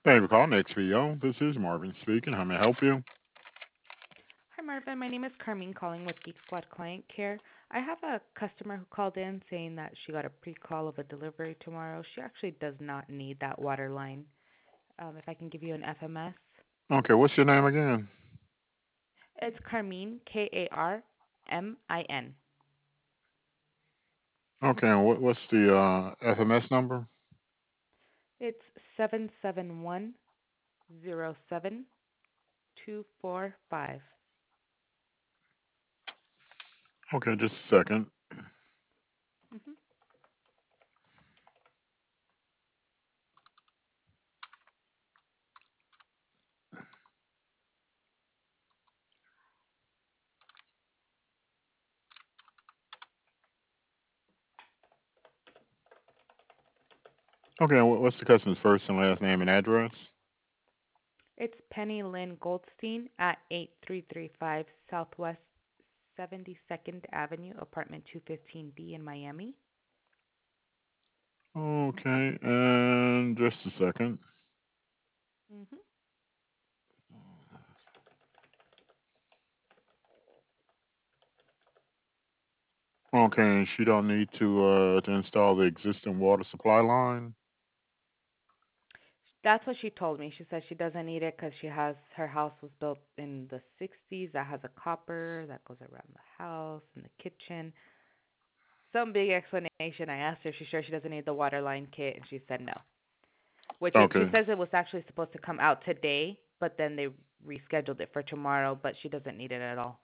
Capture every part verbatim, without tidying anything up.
Thank you for calling X V O. This is Marvin speaking. How may I help you? Hi, Marvin. My name is Carmine calling with Geek Squad Client Care. I have a customer who called in saying that she got a pre-call of a delivery tomorrow. She actually does not need that water line. Um, if I can give you an F M S, Okay, what's your name again? it's Carmine, K A R M I N. Okay, and what, what's the uh, F M S number? It's seven seven one zero seven two four five. Okay, just a second. Mm-hmm. Okay, and what, what's the customer's first and last name and address? It's Penny Lynn Goldstein at eight three three five Southwest seventy-second Avenue, apartment two fifteen B in Miami. Okay, and just a second. Mm-hmm. Okay, and she don't need to uh, to install the existing water supply line. That's what she told me. She said she doesn't need it because she has her house was built in the sixties that has a copper that goes around the house and the kitchen. Some big explanation. I asked her if she's sure she doesn't need the water line kit, and she said no. Which it, she Okay. says it was actually supposed to come out today, but then they rescheduled it for tomorrow. But she doesn't need it at all.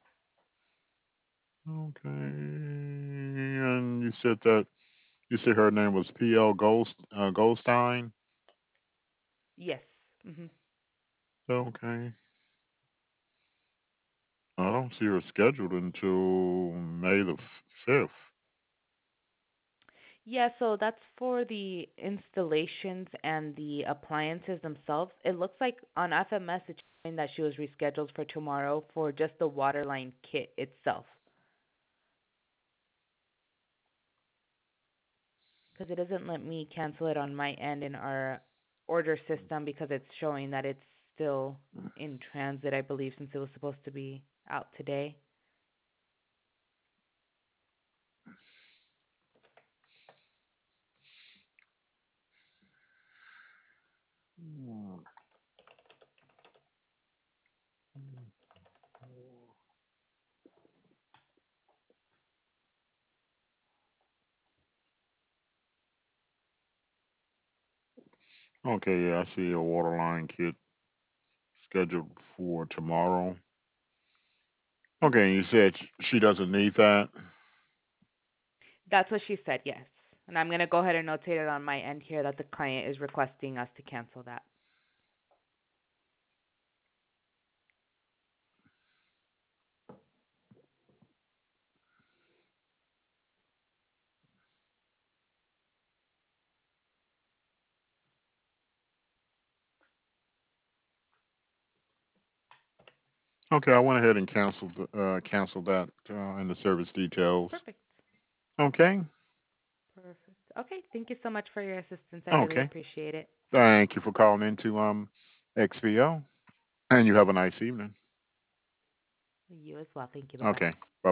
Okay, and you said that you said her name was P L Gold, uh, Goldstein. Yes. Mhm. Okay. I don't see her scheduled until May the fifth. Yeah, so that's for the installations and the appliances themselves. It looks like on F M S it's showing that she was rescheduled for tomorrow for just the water line kit itself. Because it doesn't let me cancel it on my end in our order system because it's showing that it's still in transit, I believe, since it was supposed to be out today. Okay, yeah, I see a water line kit scheduled for tomorrow. Mhm. Okay, you said sh- she doesn't need that. That's what she said, yes. And I'm going to go ahead and notate it on my end here that the client is requesting us to cancel that. Okay, I went ahead and canceled the, uh, canceled that uh, in the service details. Perfect. Okay, Perfect. Okay, thank you so much for your assistance. I really okay. appreciate it. Thank you for calling into um X V O, and you have a nice evening. You as well. Thank you. Bye bye. Okay, bye.